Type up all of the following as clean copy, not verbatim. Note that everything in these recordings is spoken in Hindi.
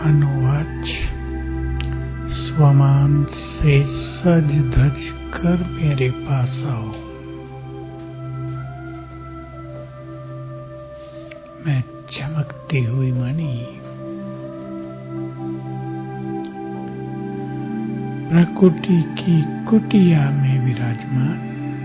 अनुवाच स्वमान से सज धज कर मेरे पास आओ। मैं चमकती हुई मणि प्रकृति की कुटिया में विराजमान,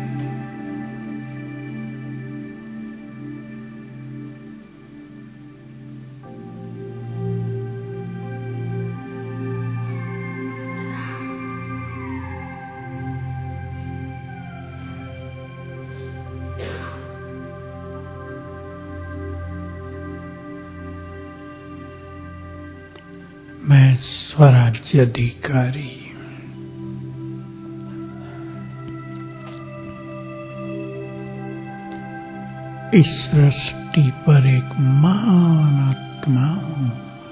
मैं स्वराज्य अधिकारी इस सृष्टि पर एक महान आत्मा हूँ।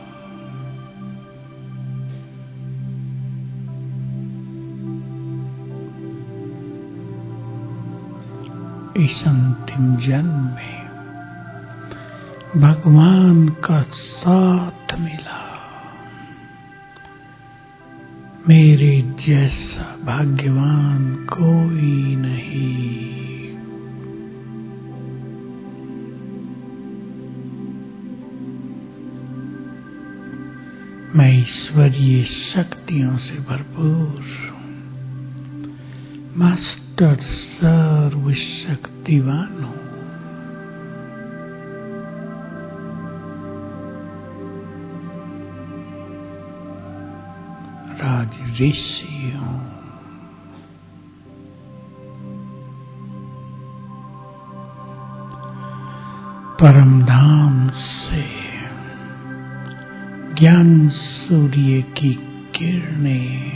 इस अंतिम जन्म में भगवान का साथ मिला। मेरे जैसा भाग्यवान कोई नहीं। मैं ईश्वरीय शक्तियों से भरपूर मास्टर सर्वशक्तिवान हूँ। राज ऋषि हूँ। परम धाम से ज्ञान सूर्य की किरणें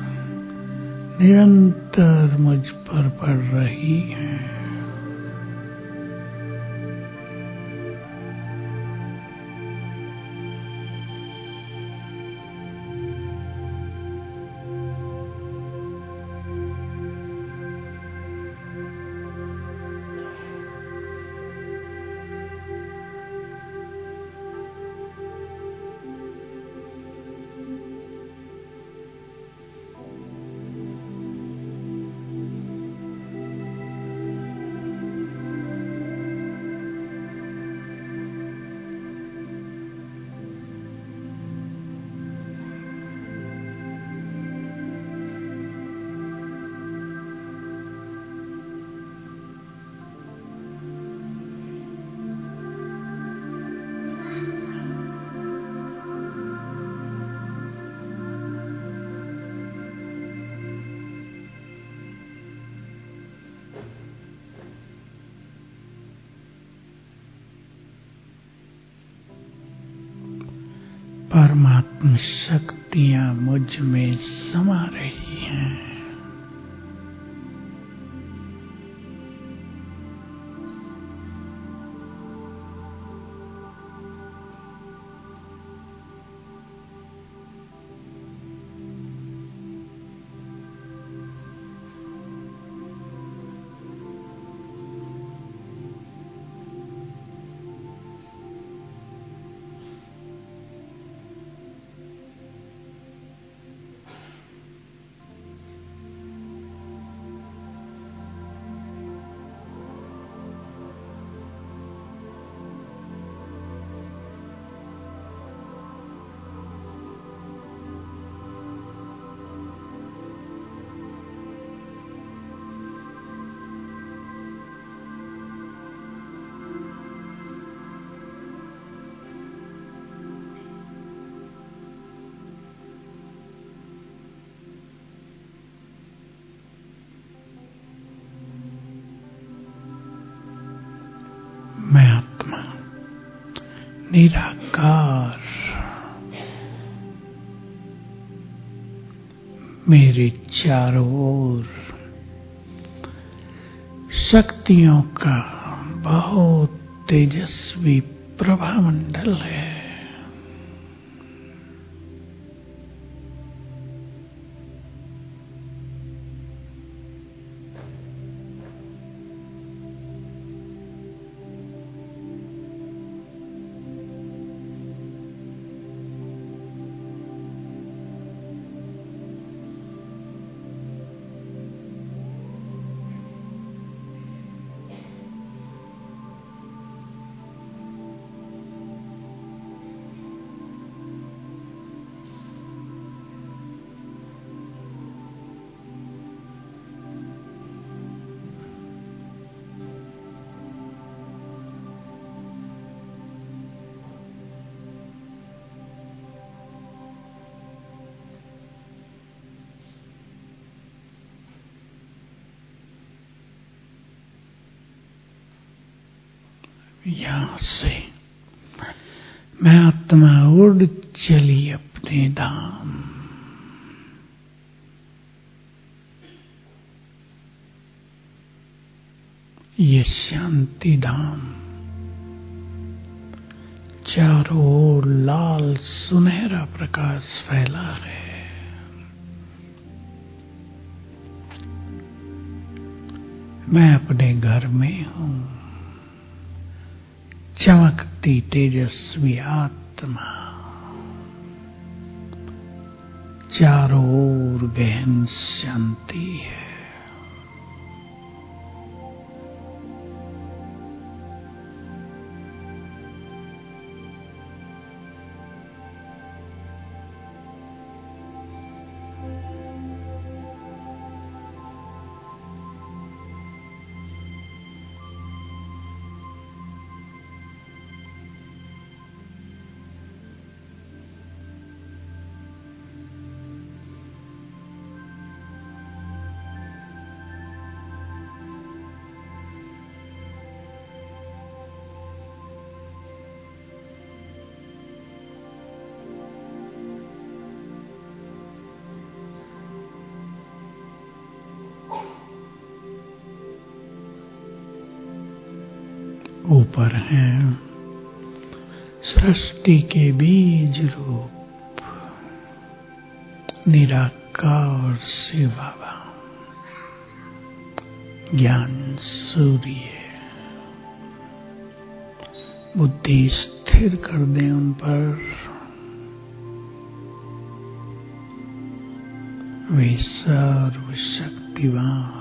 निरंतर मुझ पर पड़ रही हैं। परमात्म शक्तियां मुझ में समा रही हैं। मैं आत्मा निराकार मेरे चारों ओर शक्तियों का बहुत तेजस्वी प्रभामंडल है। यहाँ से मैं आत्मा उड़ चली अपने धाम। ये शांति धाम चारों ओर लाल सुनहरा प्रकाश फैला है। मैं अपने घर में हूँ, चमकती तेजस्वी आत्मा, चारों ओर गहन शांति है। ऊपर हैं सृष्टि के बीज रूप निराकार शिव बाबा, ज्ञान सूर्य। बुद्धि स्थिर कर दें उन पर, वे सर्व शक्तिवान।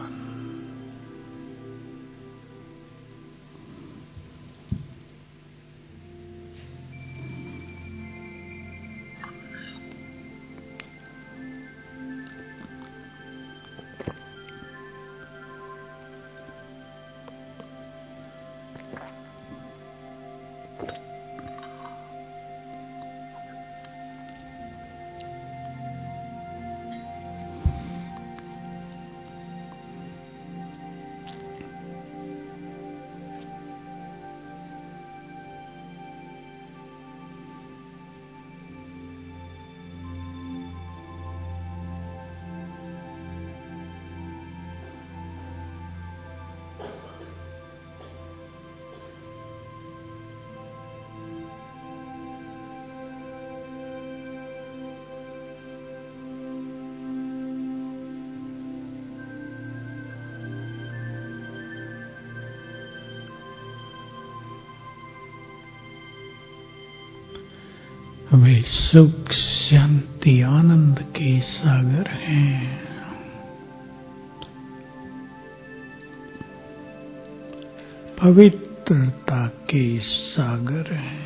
वे सुख शांति आनंद के सागर हैं। पवित्रता के सागर हैं।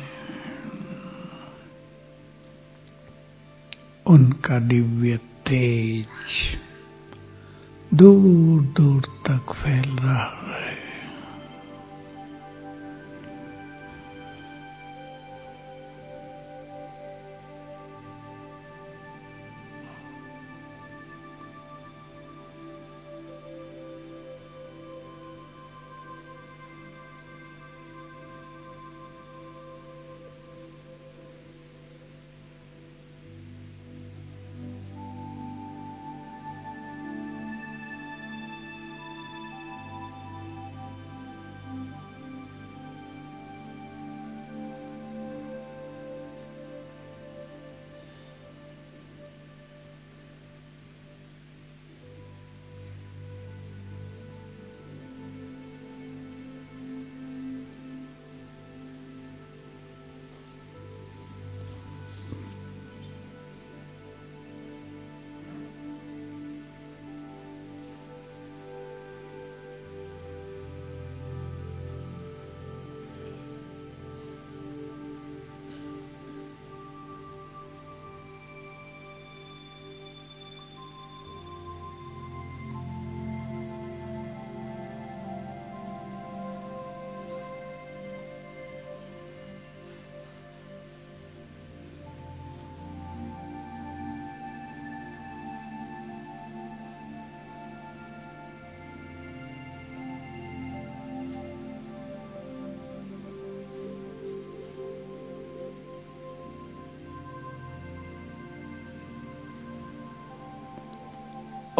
उनका दिव्य तेज दूर दूर तक फैल रहा है।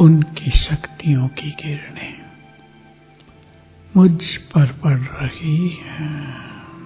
उनकी शक्तियों की किरणें मुझ पर पड़ रही हैं।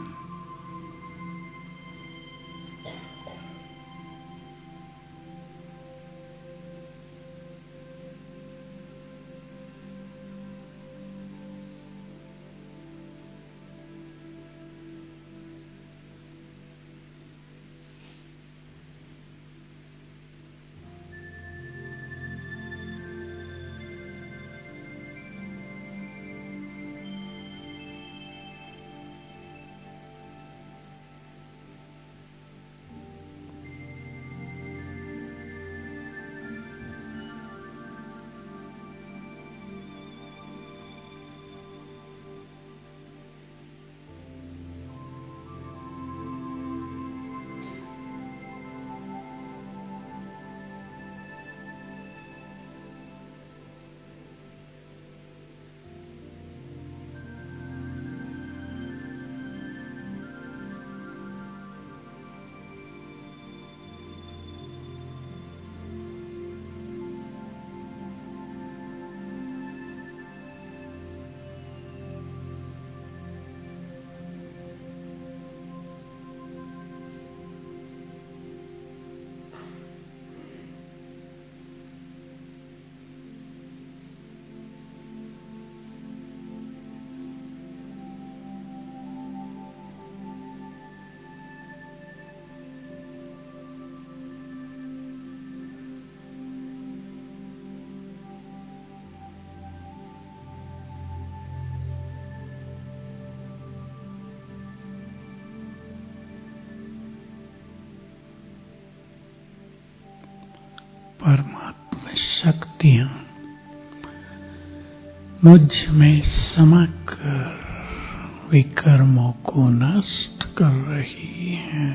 परमात्मा शक्तियां मुझ में समाकर विकर्मों को नष्ट कर रही हैं।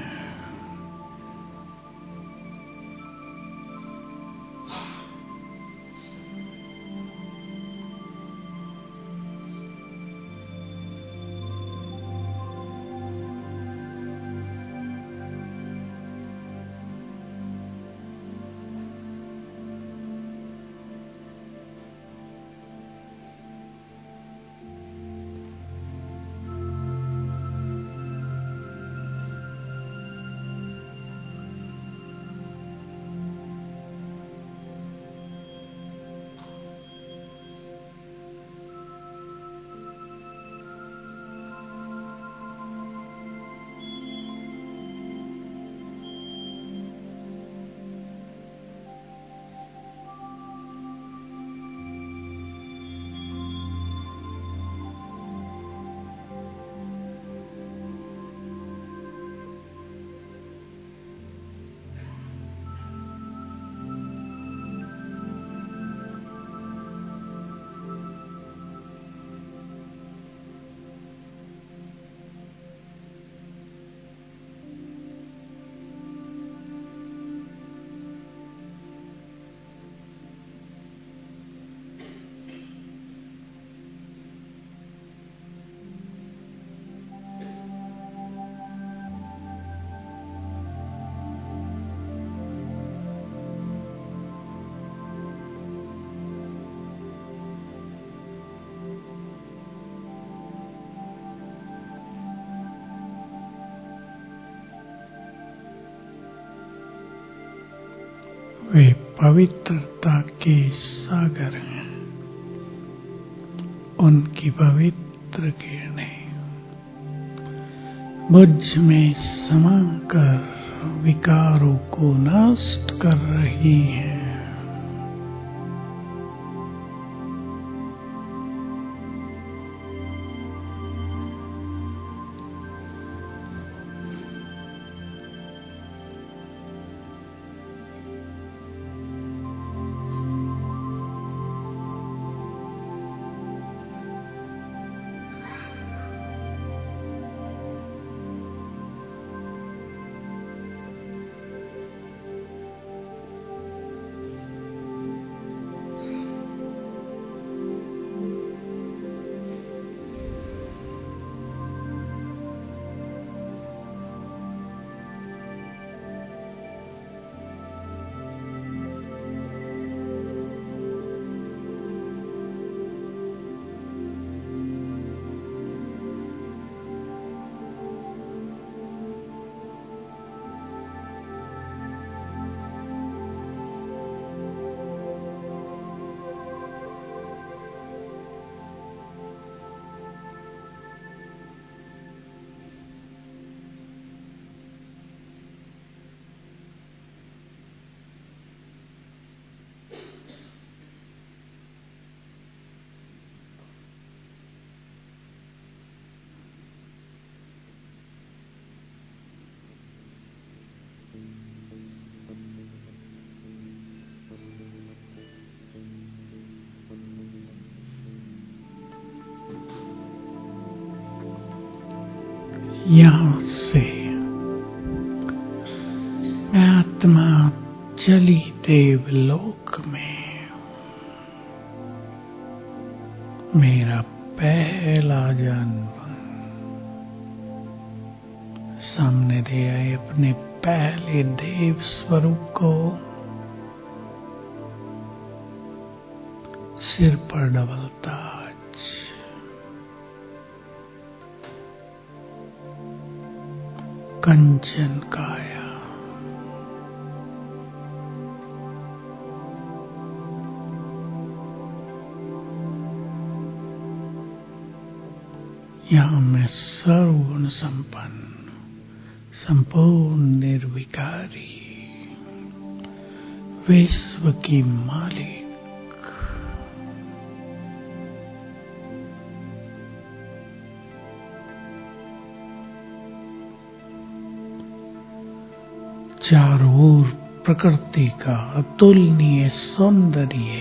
वे पवित्रता के सागर हैं। उनकी पवित्र किरणें मुझ में समाकर विकारों को नष्ट कर रही हैं। यहाँ से मैं आत्मा चली देवलोक में मेरा पहला जन्म सामने ले आए अपने पहले देव स्वरूप को सिर पर डबल ताज, कंचन काया, यहाँ मैं सर्वगुण संपन्न संपूर्ण निर्विकारी विश्व की मालिक चारों ओर प्रकृति का अतुलनीय सौंदर्य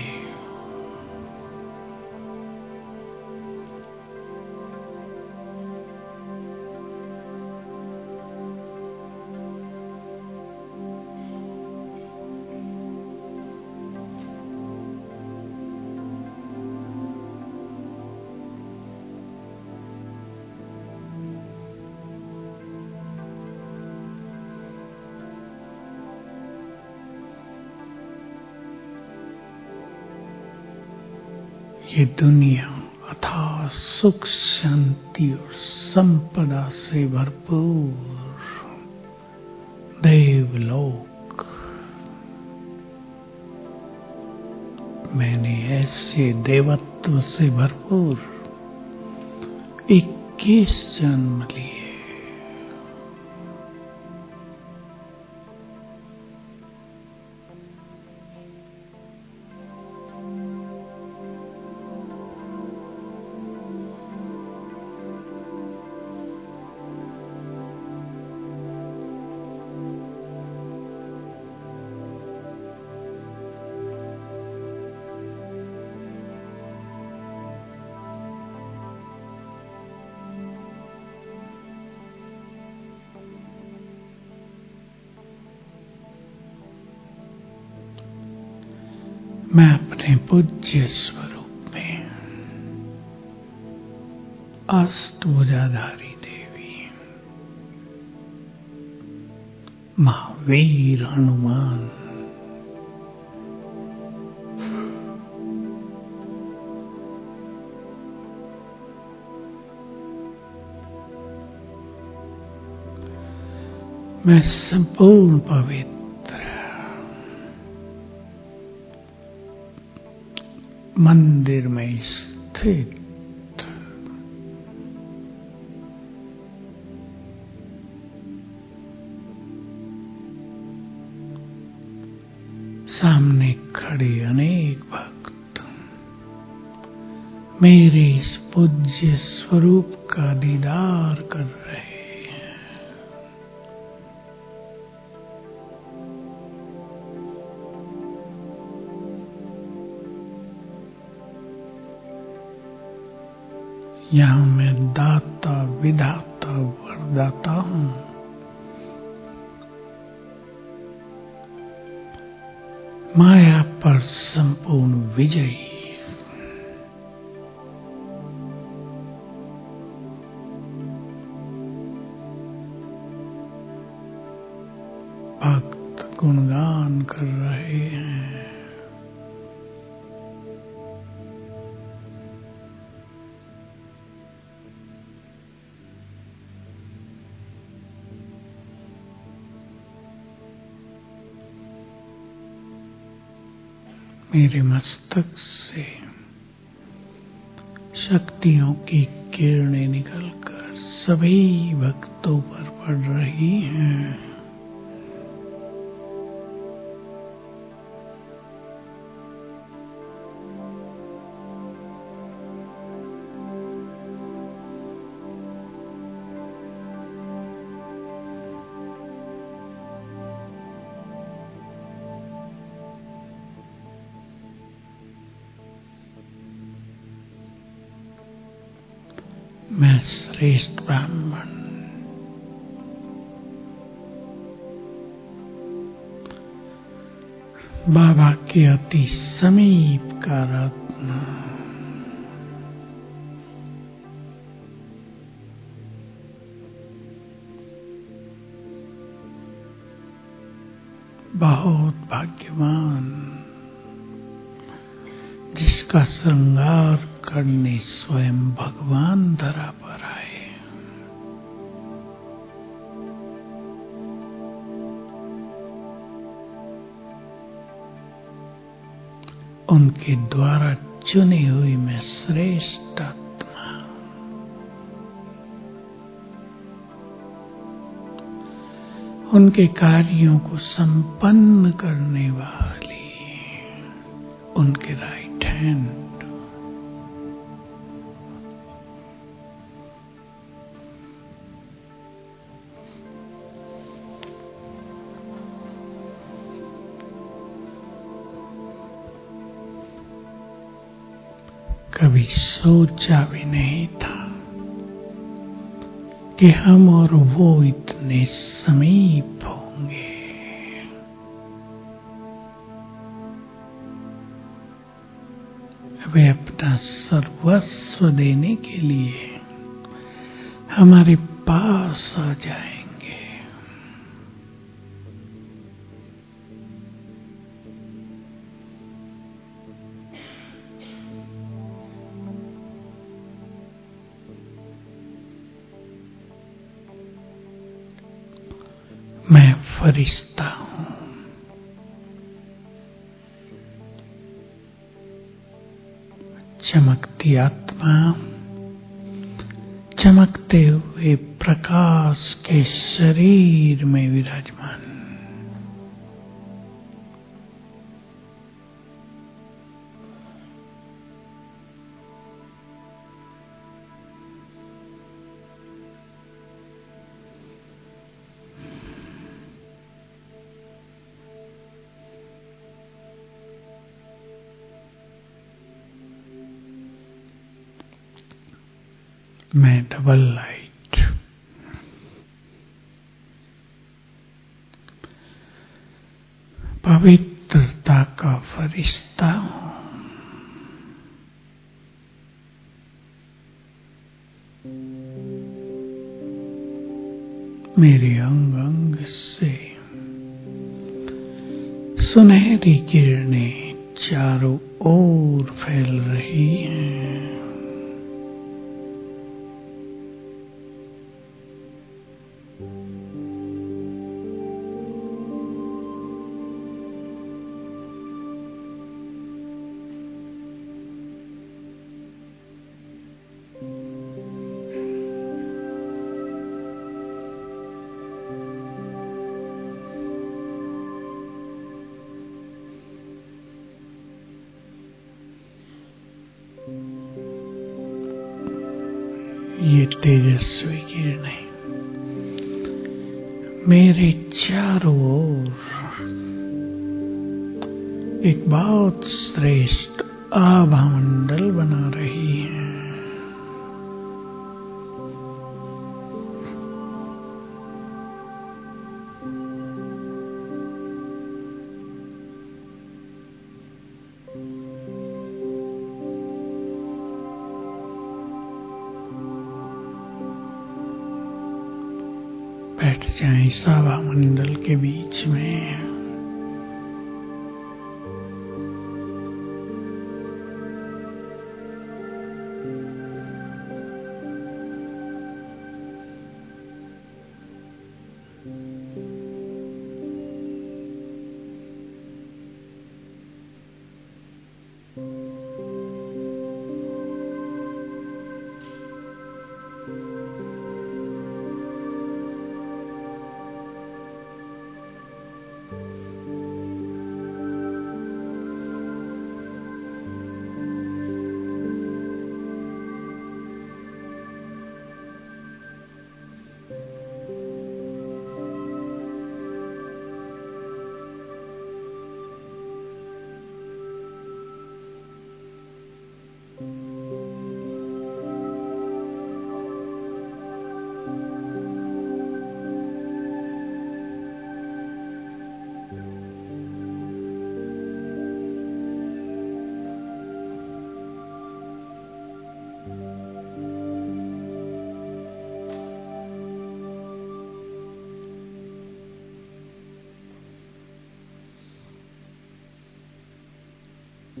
ये दुनिया अथाह सुख शांति और संपदा से भरपूर देवलोक, मैंने ऐसे देवत्व से भरपूर 21 जन्म लिए। मैं अपने पूज्य स्वरूप में अष्टभुजाधारी देवी महावीर हनुमान मैं संपूर्ण पवित्र मंदिर में स्थित सामने खड़े अनेक भक्त मेरे इस पूज्य स्वरूप का दीदार कर रहे हैं। यहाँ मैं दाता विधाता वरदाता हूँ। माया पर संपूर्ण विजयी भक्त गुणगान कर रहे हैं। मेरे मस्तक से शक्तियों की किरणें निकलकर सभी भक्तों पर पड़ रही हैं। मैं श्रेष्ठ ब्राह्मण बाबा के अति समीप का रत्न, बहुत भाग्यवान जिसका श्रृंगार करने स्वयं भगवान धरा पर आए। उनके द्वारा चुनी हुई मैं श्रेष्ठ आत्मा, उनके कार्यों को संपन्न करने वाली, उनके राइट हैंड, कभी सोचा भी नहीं था कि हम और वो इतने समीप होंगे। वे अपना सर्वस्व देने के लिए हमारे पास आ जाएंगे। मैं फरिश्ता हूँ, चमकती आत्मा चमकते हुए प्रकाश के शरीर में विराजमान। मैं डबल लाइट, पवित्रता का फरिश्ता हूँ। मेरे अंग अंग से सुनहरी किरणें चारों ओर फैल रही हैं। ये तेजस्वी किरणें मेरे चारों ओर एक बहुत श्रेष्ठ आभा मंडल बना रही है। बैठ जाएं इस आभा मंडल के बीच में।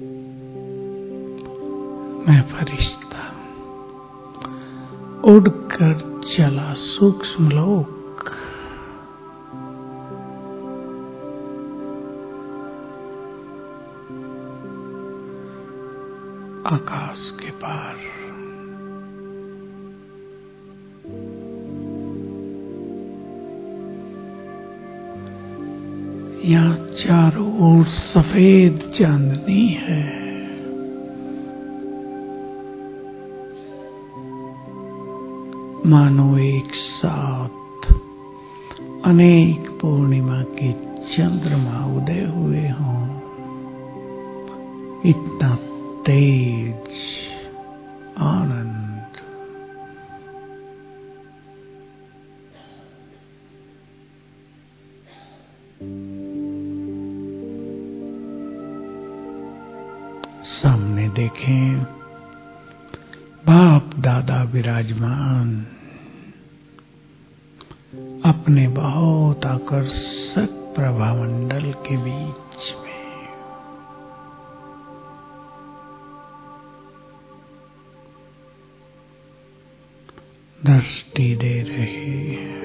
मैं फरिश्ता उड़कर चला सूक्ष्म लोक, आकाश के पार। यहाँ चारों ओर सफेद चांदनी है। मानो एक साथ अनेक पूर्णिमा के चंद्रमा उदय हुए हों, इतना तेज आनंद। सामने देखें, बाप दादा विराजमान अपने बहुत आकर्षक प्रभामंडल के बीच में। दृष्टि दे रहे हैं।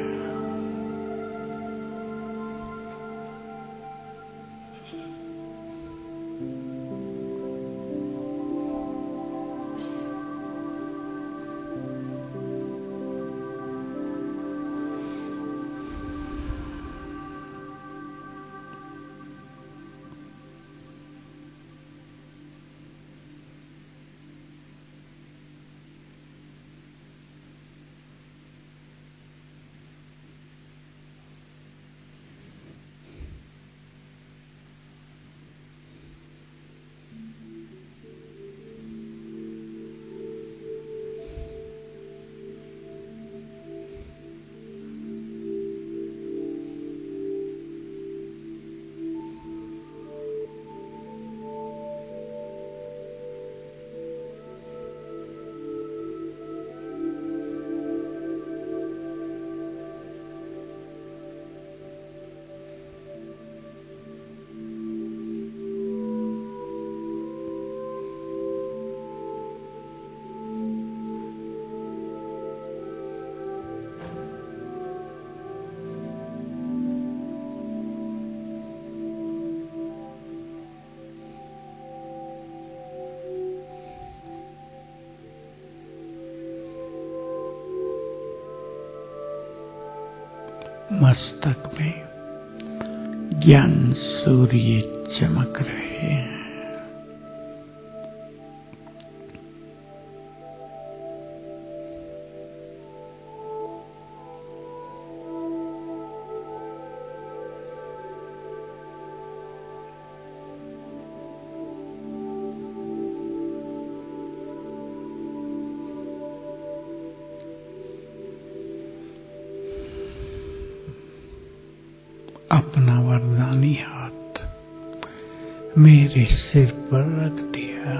मस्तक में ज्ञान सूर्य चमक रहे हैं। अपना वरदानी हाथ मेरे सिर पर रख दिया।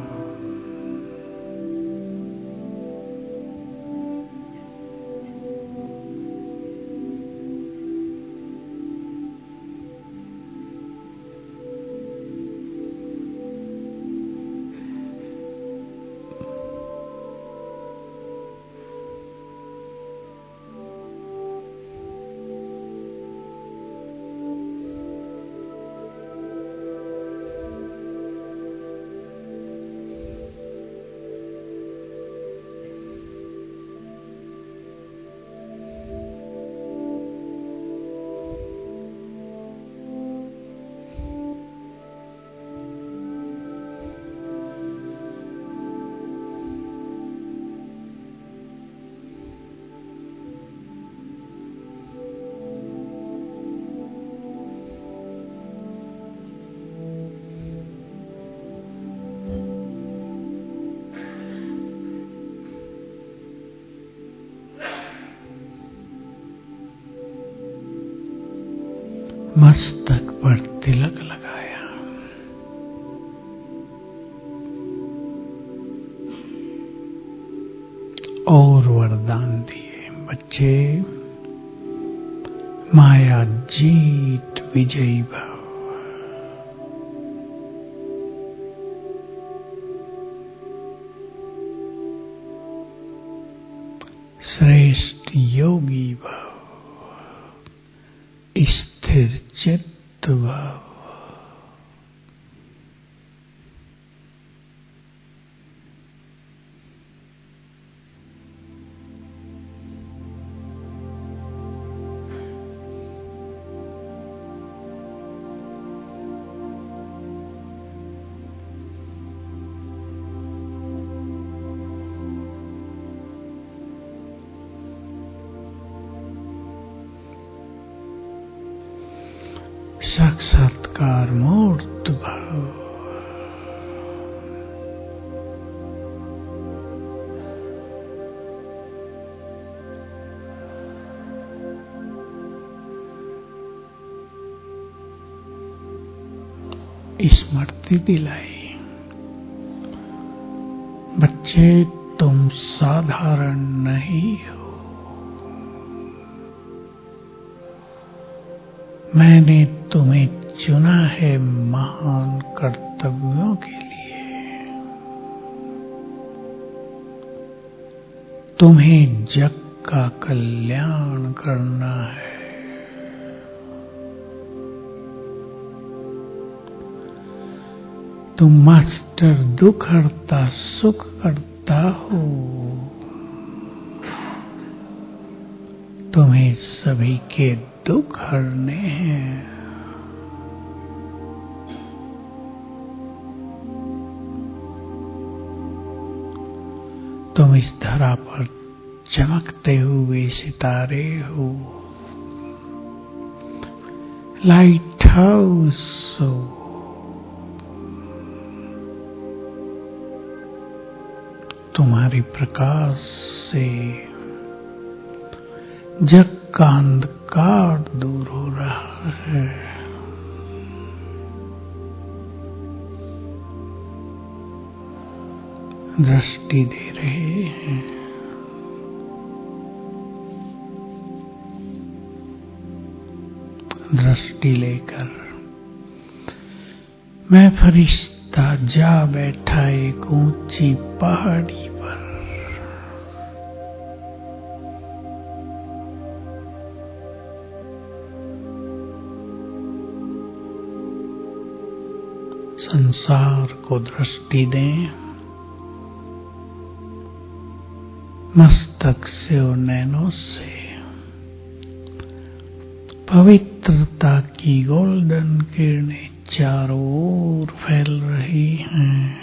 मस्तक पर तिलक लगाया। और वरदान दिए, बच्चे माया जीत विजयी भव। स्थिर चित्त भाव। साक्षात्कार मूर्त भाव। स्मृति दिलाई, बच्चे तुम साधारण नहीं हो। मैंने तुम्हें चुना है महान कर्तव्यों के लिए। तुम्हें जग का कल्याण करना है। तुम मास्टर दुख हरता सुख करता हो। तुम्हें सभी के दुख हरने हैं। तुम इस धरा पर चमकते हुए सितारे हो। लाइट हाउस हो। तुम्हारे प्रकाश से जग का अंधकार दूर हो रहा है। दृष्टि दे रहे हैं। दृष्टि लेकर मैं फरिश्ता जा बैठा एक ऊंची पहाड़ी पर। संसार को दृष्टि दें, मस्तक से और नैनों से। पवित्रता की गोल्डन किरणें चारों ओर फैल रही हैं।